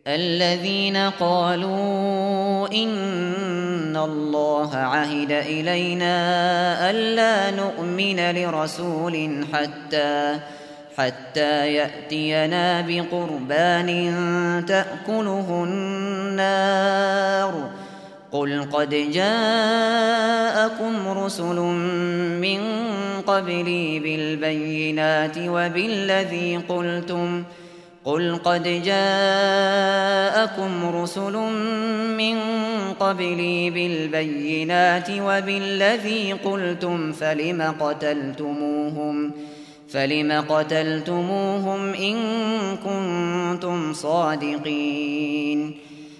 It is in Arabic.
الذين قالوا إن الله عهد إلينا ألا نؤمن لرسول حتى يأتينا بقربان تأكله النار قل قد جاءكم رسل من قبلي بالبينات وبالذي قلتم فلم قتلتموهم إن كنتم صادقين